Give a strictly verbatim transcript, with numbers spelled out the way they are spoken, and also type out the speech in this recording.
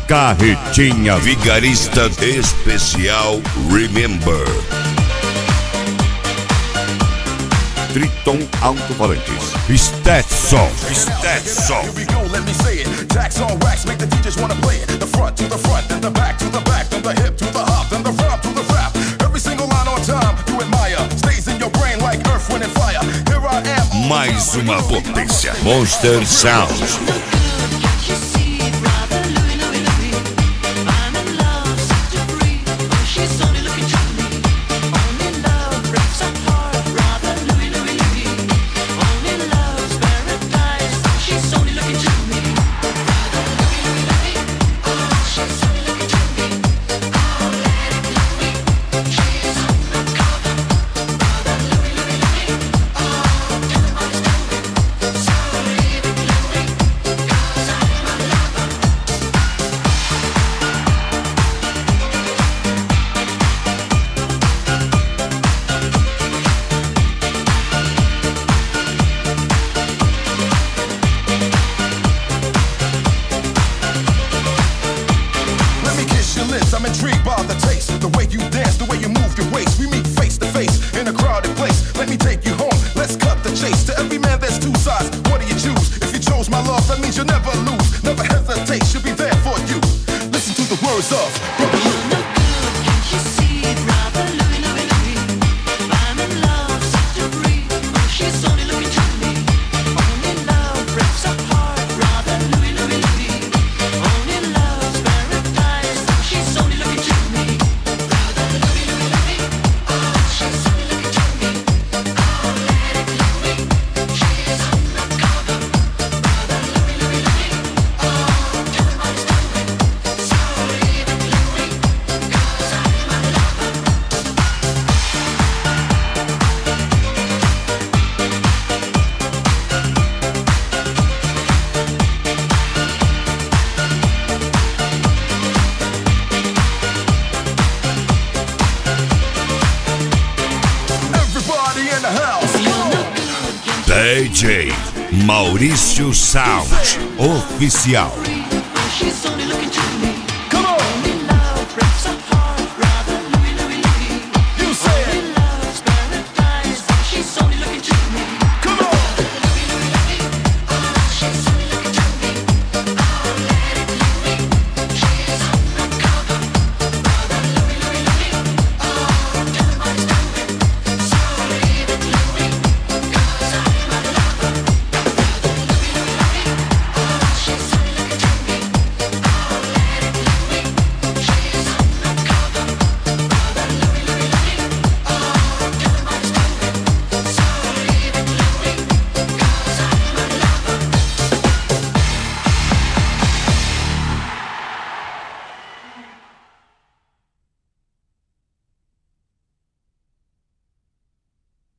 Carretinha Vigarista Especial Remember. Triton Alto-Falantes, Stetson, Stetson. Here we go, let me say it. Jacks on wax, make the D Js wanna play it. The front to the front, then the back to the back, then the hip to the hop, then the rap to the rap. Every single line on time, you admire. Stays in your brain like earth, wind and fire. Here I am. Mais uma potência. Monster Sound. I'm intrigued by the taste, the way you dance, the way you move your waist. We meet face to face in a crowded place. Let me take you home, let's cut the chase. To every man there's two sides, what do you choose? If you chose my love, that means you'll never lose. Never hesitate, she'll be there for you. Listen to the words of Brother Lou. D J Maurício Sound Oficial.